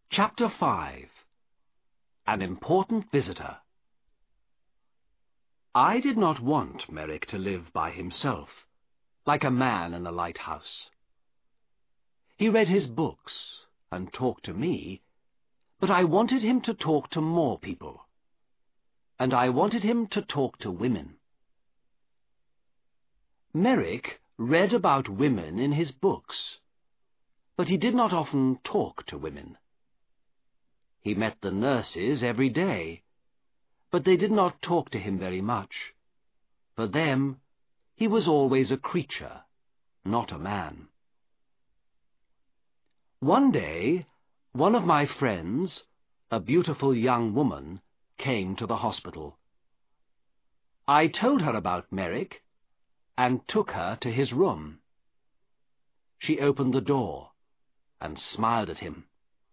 Chapter 5. An Important Visitor. I did not want Merrick to live by himself, like a man in a lighthouse. He read his books and talked to me, but I wanted him to talk to more people, and I wanted him to talk to women. Merrick read about women in his books, but he did not often talk to women. He met the nurses every day, but they did not talk to him very much. For them, he was always a creature, not a man. One day, one of my friends, a beautiful young woman, came to the hospital. I told her about Merrick and took her to his room. She opened the door and smiled at him.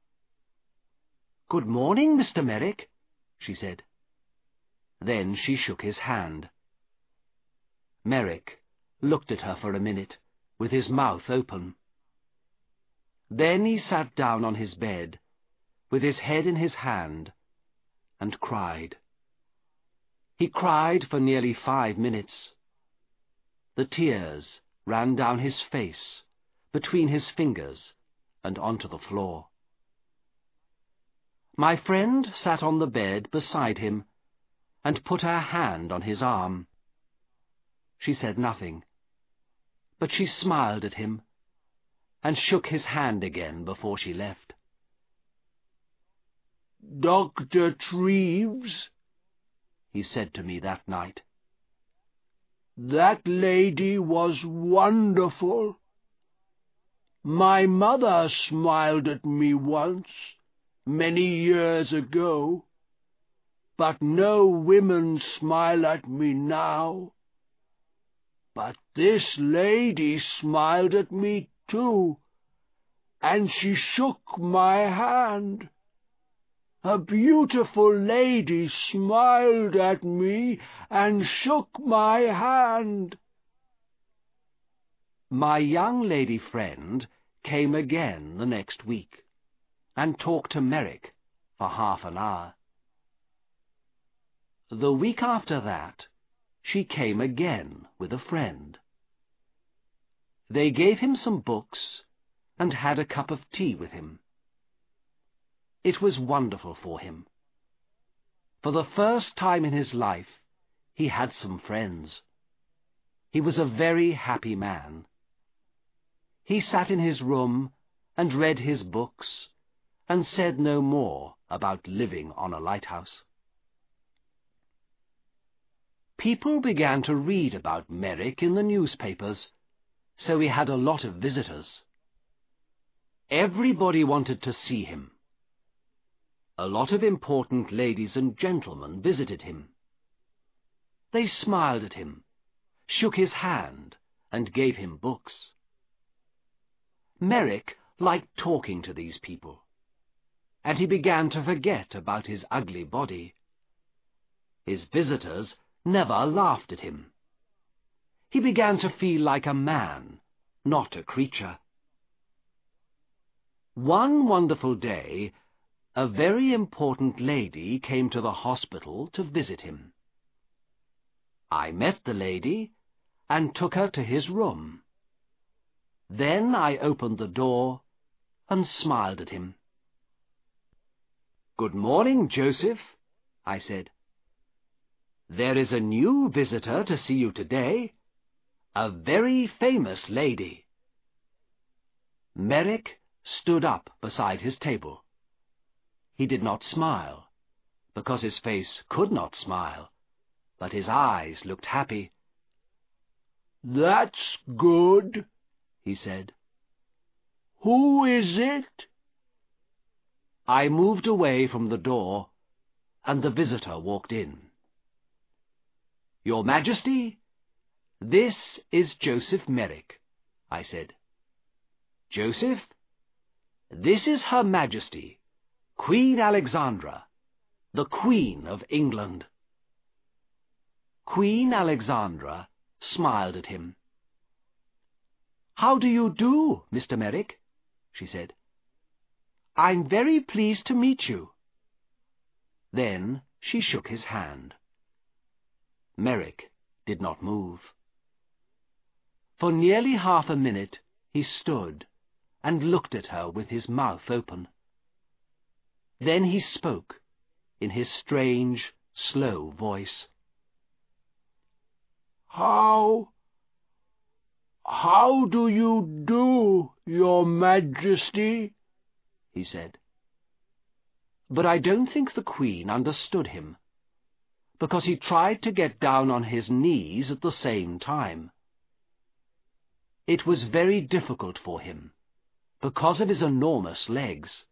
"Good morning, Mr. Merrick," she said. Then she shook his hand. Merrick looked at her for a minute, with his mouth open. Then he sat down on his bed, with his head in his hand, and cried. He cried for nearly 5 minutes. The tears ran down his face, between his fingers, and onto the floor. My friend sat on the bed beside him and put her hand on his arm. She said nothing, but she smiled at him and shook his hand again before she left. "Dr. Treves," he said to me that night, "that lady was wonderful. My mother smiled at me once, many years ago, but no women smile at me now. But this lady smiled at me too, and she shook my hand. A beautiful lady smiled at me and shook my hand." My young lady friend came again the next week, and talked to Merrick for half an hour. The week after that, she came again with a friend. They gave him some books and had a cup of tea with him. It was wonderful for him. For the first time in his life, he had some friends. He was a very happy man. He sat in his room and read his books and said no more about living on a lighthouse. People began to read about Merrick in the newspapers, so he had a lot of visitors. Everybody wanted to see him. A lot of important ladies and gentlemen visited him. They smiled at him, shook his hand, and gave him books. Merrick liked talking to these people, and he began to forget about his ugly body. His visitors never laughed at him. He began to feel like a man, not a creature. One wonderful day, a very important lady came to the hospital to visit him. I met the lady and took her to his room. Then I opened the door and smiled at him. "Good morning, Joseph," I said. "There is a new visitor to see you today, a very famous lady." Merrick stood up beside his table. He did not smile, because his face could not smile, but his eyes looked happy. "That's good," he said. "Who is it?" I moved away from the door, and the visitor walked in. "Your Majesty, this is Joseph Merrick," I said. "Joseph, this is Her Majesty, Queen Alexandra, the Queen of England." Queen Alexandra smiled at him. "How do you do, Mr. Merrick?" she said. I'm very pleased to meet you." Then she shook his hand. Merrick did not move. For nearly half a minute he stood and looked at her with his mouth open. Then he spoke in his strange, slow voice. How do you do, Your Majesty?" he said. But I don't think the Queen understood him, because he tried to get down on his knees at the same time. It was very difficult for him, because of his enormous legs.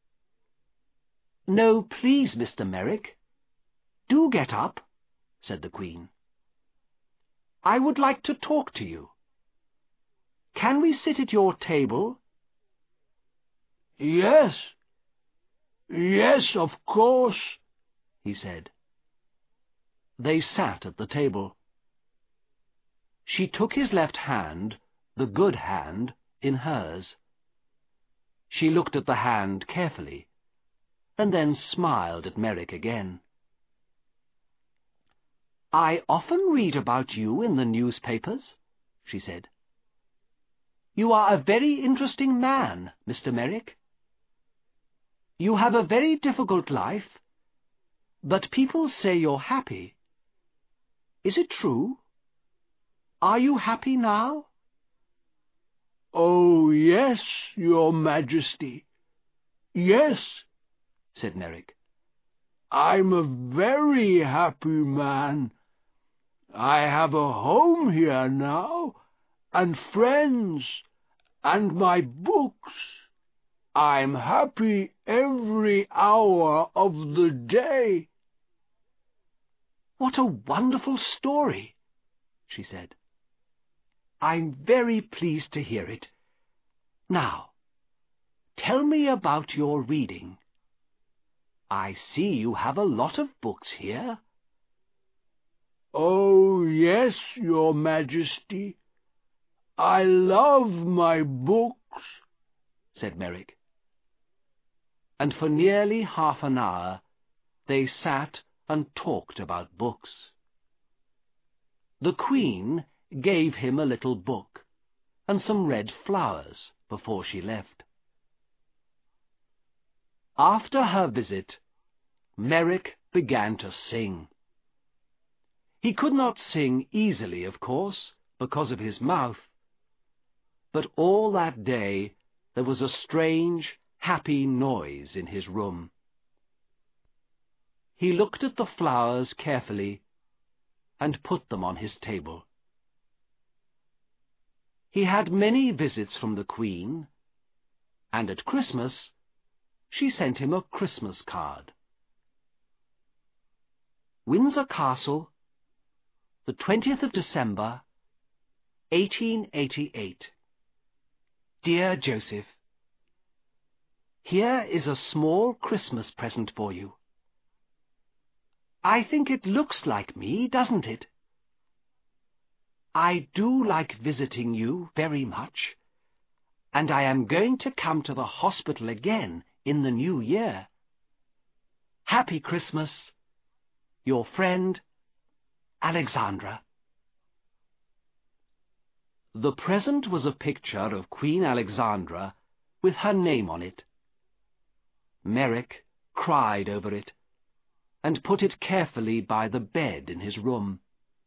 "No, please, Mr. Merrick. Do get up," said the Queen. "I would like to talk to you. Can we sit at your table?" "Yes, of course," he said. They sat at the table. She took his left hand, the good hand, in hers. She looked at the hand carefully, and then smiled at Merrick again. "I often read about you in the newspapers," she said. "You are a very interesting man, Mr. Merrick. You have a very difficult life, but people say you're happy. Is it true? Are you happy now?" "Oh, yes, Your Majesty. Yes," said Merrick. "I'm a very happy man. I have a home here now, and friends, and my books. I'm happy every hour of the day." "What a wonderful story," she said. "I'm very pleased to hear it. Now, tell me about your reading. I see you have a lot of books here." "Oh, yes, Your Majesty. I love my books," said Merrick. And for nearly half an hour they sat and talked about books. The Queen gave him a little book and some red flowers before she left. After her visit, Merrick began to sing. He could not sing easily, of course, because of his mouth, but all that day there was a strange, happy noise in his room. He looked at the flowers carefully and put them on his table. He had many visits from the Queen, and at Christmas she sent him a Christmas card. Windsor Castle, the 20th of December, 1888. Dear Joseph, here is a small Christmas present for you. I think it looks like me, doesn't it? I do like visiting you very much, and I am going to come to the hospital again in the new year. Happy Christmas, your friend, Alexandra. The present was a picture of Queen Alexandra with her name on it. Merrick cried over it and put it carefully by the bed in his room.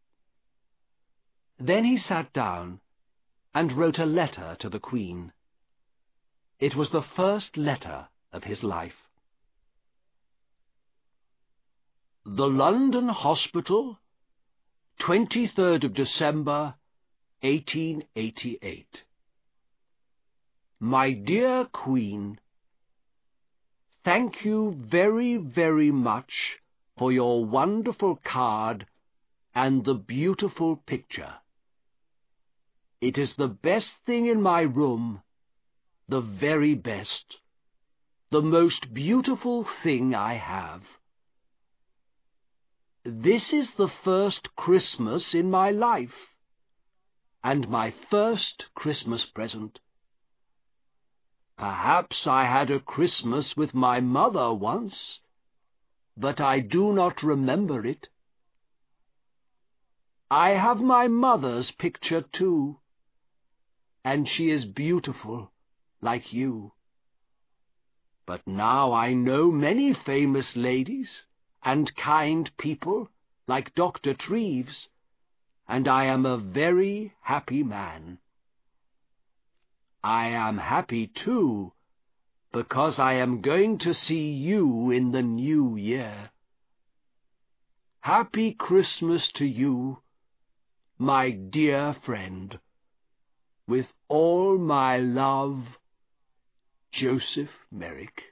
Then he sat down and wrote a letter to the Queen. It was the first letter of his life. The London Hospital, 23rd of December, 1888. My dear Queen, thank you very, very much for your wonderful card and the beautiful picture. It is the best thing in my room, the very best, the most beautiful thing I have. This is the first Christmas in my life, and my first Christmas present. Perhaps I had a Christmas with my mother once, but I do not remember it. I have my mother's picture too, and she is beautiful, like you. But now I know many famous ladies and kind people, like Dr. Treves, and I am a very happy man. I am happy, too, because I am going to see you in the new year. Happy Christmas to you, my dear friend. With all my love, Joseph Merrick.